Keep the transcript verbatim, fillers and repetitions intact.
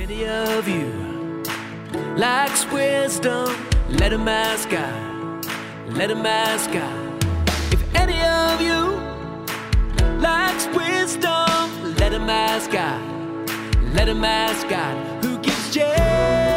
any of you lacks wisdom, let him ask God, let him ask God. If any of you lacks wisdom, let him ask God, let him ask God, who gives generously.